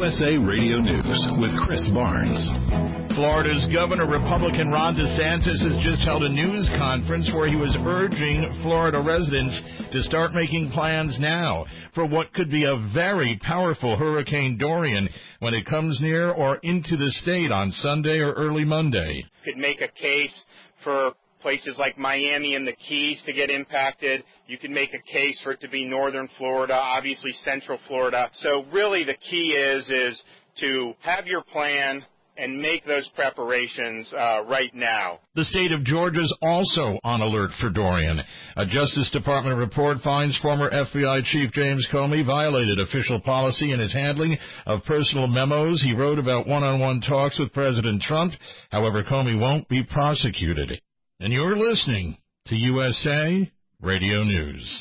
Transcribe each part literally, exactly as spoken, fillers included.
U S A Radio News with Chris Barnes. Florida's Governor, Republican Ron DeSantis, has just held a news conference where he was urging Florida residents to start making plans now for what could be a very powerful Hurricane Dorian when it comes near or into the state on Sunday or early Monday. Could make a case for places like Miami and the Keys to get impacted. You can make a case for it to be northern Florida, obviously central Florida. So really the key is is to have your plan and make those preparations uh, right now. The state of Georgia is also on alert for Dorian. A Justice Department report finds former F B I Chief James Comey violated official policy in his handling of personal memos he wrote about one-on-one talks with President Trump. However, Comey won't be prosecuted. And you're listening to U S A Radio News.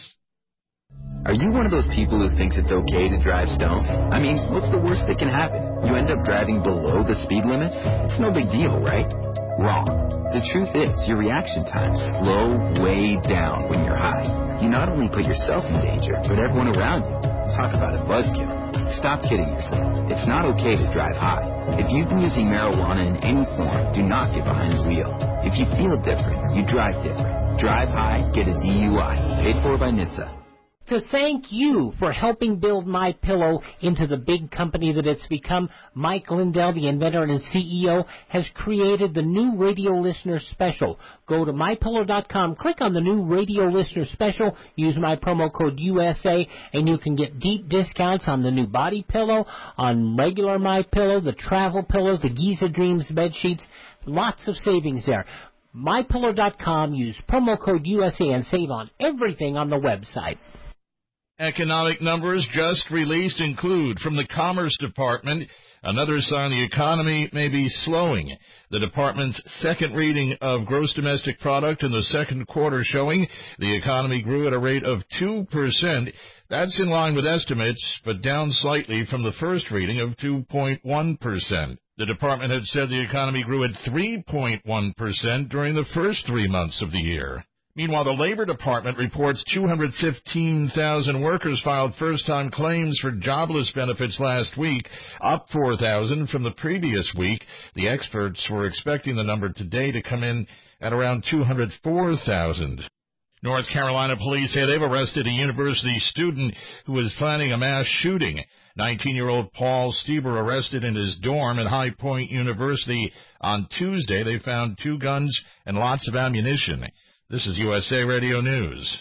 Are you one of those people who thinks it's okay to drive stoned? I mean, what's the worst that can happen? You end up driving below the speed limit? It's no big deal, right? Wrong. The truth is, your reaction times slow way down when you're high. You not only put yourself in danger, but everyone around you. Talk about a buzzkill. Stop kidding yourself. It's not okay to drive high. If you've been using marijuana in any form, do not get behind the wheel. If you feel different, you drive different. Drive high, get a D U I. Paid for by N H T S A. To thank you for helping build MyPillow into the big company that it's become, Mike Lindell, the inventor and C E O, has created the new radio listener special. Go to my pillow dot com, click on the new radio listener special, use my promo code U S A, and you can get deep discounts on the new body pillow, on regular MyPillow, the travel pillows, the Giza Dreams bed sheets. Lots of savings there. my pillow dot com, use promo code U S A and save on everything on the website. Economic numbers just released include from the Commerce Department another sign the economy may be slowing. The department's second reading of gross domestic product in the second quarter showing the economy grew at a rate of two percent. That's in line with estimates, but down slightly from the first reading of two point one percent. The department had said the economy grew at three point one percent during the first three months of the year. Meanwhile, the Labor Department reports two hundred fifteen thousand workers filed first-time claims for jobless benefits last week, up four thousand from the previous week. The experts were expecting the number today to come in at around two hundred four thousand. North Carolina police say they've arrested a university student who was planning a mass shooting. nineteen-year-old Paul Stieber arrested in his dorm at High Point University on Tuesday. They found two guns and lots of ammunition. This is U S A Radio News.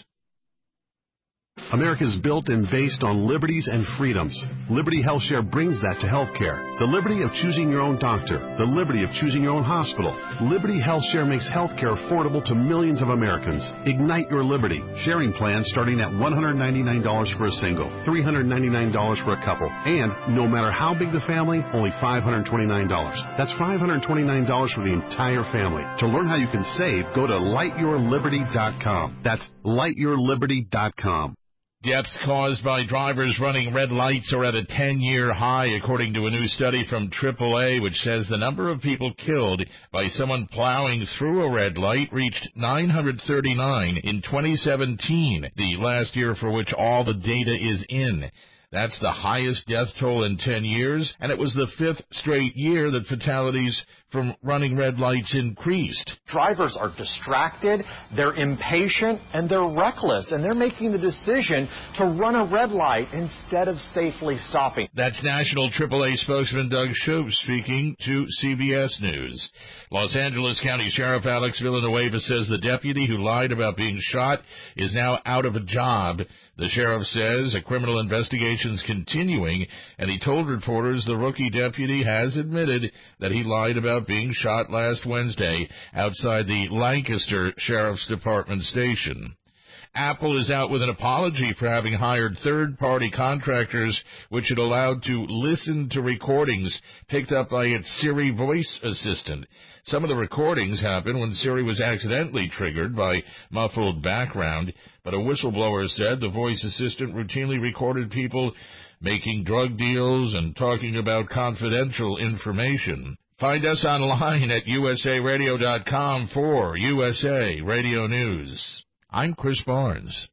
America is built and based on liberties and freedoms. Liberty HealthShare brings that to healthcare. The liberty of choosing your own doctor. The liberty of choosing your own hospital. Liberty HealthShare makes healthcare affordable to millions of Americans. Ignite your liberty. Sharing plans starting at one hundred ninety-nine dollars for a single, three hundred ninety-nine dollars for a couple, and no matter how big the family, only five hundred twenty-nine dollars. That's five hundred twenty-nine dollars for the entire family. To learn how you can save, go to light your liberty dot com. That's light your liberty dot com. Deaths caused by drivers running red lights are at a ten-year high, according to a new study from triple A, which says the number of people killed by someone plowing through a red light reached nine hundred thirty-nine in twenty seventeen, the last year for which all the data is in. That's the highest death toll in ten years, and it was the fifth straight year that fatalities from running red lights increased. Drivers are distracted, they're impatient, and they're reckless, and they're making the decision to run a red light instead of safely stopping. That's National triple A spokesman Doug Shope speaking to C B S News. Los Angeles County Sheriff Alex Villanueva says the deputy who lied about being shot is now out of a job. The sheriff says a criminal investigation is continuing, and he told reporters the rookie deputy has admitted that he lied about being shot last Wednesday outside the Lancaster Sheriff's Department station. Apple is out with an apology for having hired third-party contractors which it allowed to listen to recordings picked up by its Siri voice assistant. Some of the recordings happened when Siri was accidentally triggered by muffled background, but a whistleblower said the voice assistant routinely recorded people making drug deals and talking about confidential information. Find us online at U S A radio dot com for U S A Radio News. I'm Chris Barnes.